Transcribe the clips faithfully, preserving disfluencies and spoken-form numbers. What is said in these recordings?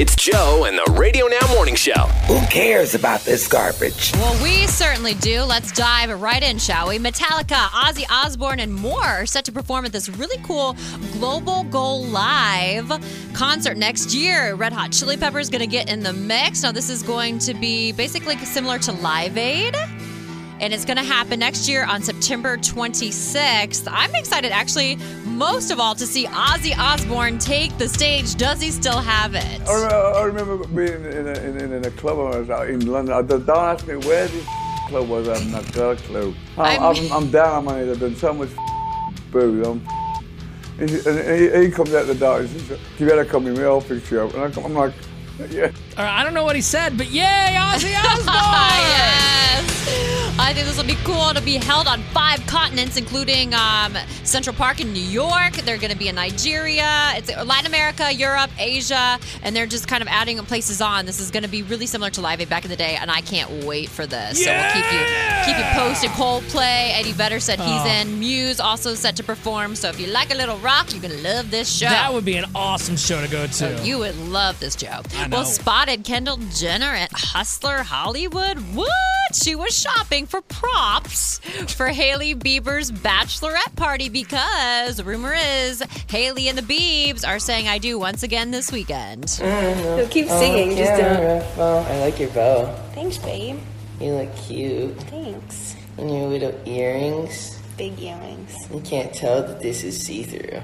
It's Joe and the Radio Now Morning Show. Who cares about this garbage? Well, we certainly do. Let's dive right in, shall we? Metallica, Ozzy Osbourne, and more are set to perform at this really cool Global Go Live concert next year. Red Hot Chili Peppers going to get in the mix. Now, this is going to be basically similar to Live Aid. And it's going to happen next year on September twenty-sixth. I'm excited, actually, most of all, to see Ozzy Osbourne take the stage. Does he still have it? I remember, I remember being in a, in, in a club when I was out in London. I, don't ask me where this club was. I have not got a clue. I'm, I'm, I'm down on my knees. I've done so much booze. I'm, and he, he comes out the door and says, "You better come in my old picture." And I come, I'm like, "Yeah." All right, I don't know what he said, but yay, Ozzy Osbourne! Yes! I think this will be cool to be held on five continents, including um, Central Park in New York. They're going to be in Nigeria, it's Latin America, Europe, Asia, and they're just kind of adding places on. This is going to be really similar to Live Aid back in the day, and I can't wait for this. Yeah! So we'll keep you keep you posted. Coldplay, Eddie Vedder said he's Oh. in. Muse also set to perform. So if you like a little rock, you're going to love this show. That would be an awesome show to go to. So you would love this, Joe. I know. Well, spotted Kendall Jenner at Hustler Hollywood. What? She was shopping for props for Hailey Bieber's bachelorette party because rumor is Hailey and the Biebs are saying I do once again this weekend. No, keep singing, just don't. Well, I like your bow. Thanks, babe. You look cute. Thanks. And your little earrings. Big earrings. You can't tell that this is see-through.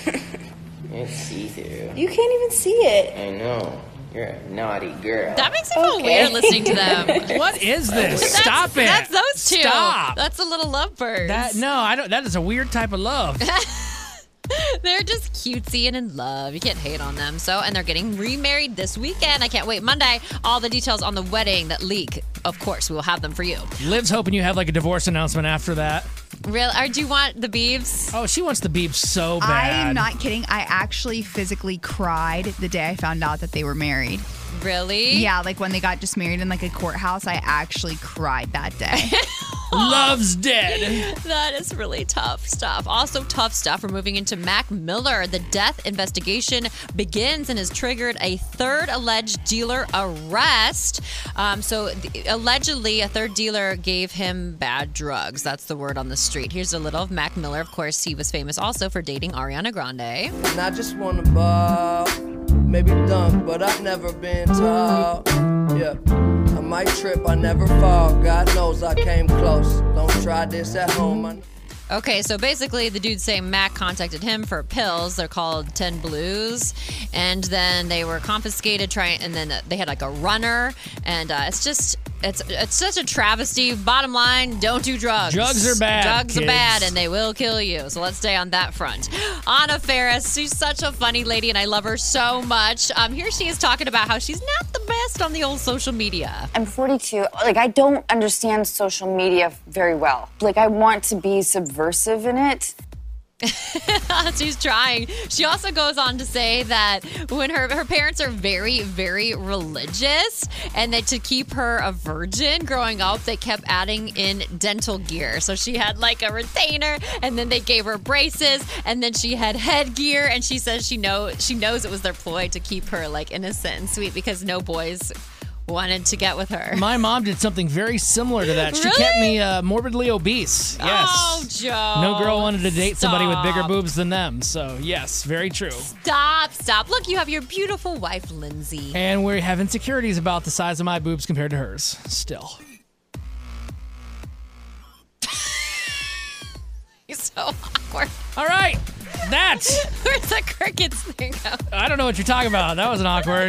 It's see-through. You can't even see it. I know. You're a naughty girl. That makes me feel Okay. weird listening to them. What is this? That's- Stop it. That's those two. Stop. That's the little lovebirds. That, no, I don't. That is a weird type of love. They're just cutesy and in love. You can't hate on them. So, and they're getting remarried this weekend. I can't wait. Monday, all the details on the wedding that leak. Of course, we will have them for you. Liv's hoping you have like a divorce announcement after that. Real? Or do you want the Biebs? Oh, she wants the Biebs so bad. I'm not kidding. I actually physically cried the day I found out that they were married. Really? Yeah, like when they got just married in like a courthouse, I actually cried that day. Love's dead. That is really tough stuff. Also tough stuff. We're moving into Mac Miller. The death investigation begins and has triggered a third alleged dealer arrest. Um, so the, allegedly, a third dealer gave him bad drugs. That's the word on the street. Here's a little of Mac Miller. Of course, he was famous also for dating Ariana Grande. And I just wanna ball, maybe dunk, but I've never been tall. Yeah, I might trip, I never fall. God knows I came close. Don't try this at home. I- Okay, so basically the dude's saying Mac contacted him for pills. They're called ten Blues. And then they were confiscated, trying, and then they had like a runner. And uh, it's just, it's it's such a travesty. Bottom line, don't do drugs. Drugs are bad, Drugs kids. are bad, and they will kill you. So let's stay on that front. Anna Faris, she's such a funny lady, and I love her so much. Um, here she is talking about how she's not the best on the old social media. I'm forty-two. Like, I don't understand social media very well. Like, I want to be subversive in it. She's trying. She also goes on to say that when her her parents are very, very religious, and that to keep her a virgin growing up, they kept adding in dental gear. So she had like a retainer, and then they gave her braces, and then she had headgear. And she says she know she knows it was their ploy to keep her like innocent and sweet because no boys wanted to get with her. My mom did something very similar to that. She Really? kept me uh, morbidly obese. Yes. Oh, Joe. No girl wanted to date somebody with bigger Stop. boobs than them. So, yes, very true. Stop, stop. Look, you have your beautiful wife, Lindsay. And we have insecurities about the size of my boobs compared to hers. Still. You're so awkward. All right. That's. Where's the crickets thing go? I don't know what you're talking about. That wasn't awkward.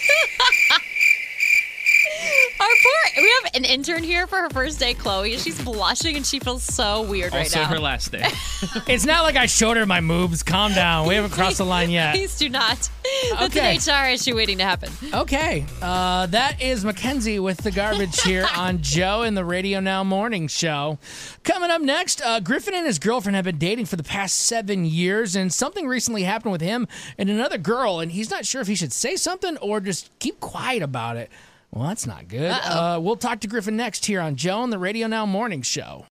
Our poor, we have an intern here for her first day, Chloe. She's blushing and she feels so weird right Also now. her last day. It's not like I showed her my moobs. Calm down. We haven't crossed the line yet. Please do not. That's Okay. an H R issue waiting to happen. Okay. Uh, that is Mackenzie with the garbage here on Joe and the Radio Now Morning Show. Coming up next, uh, Griffin and his girlfriend have been dating for the past seven years, and something recently happened with him and another girl, and he's not sure if he should say something or just keep quiet about it. Well, that's not good. Uh, we'll talk to Griffin next here on Joe and the Radio Now Morning Show.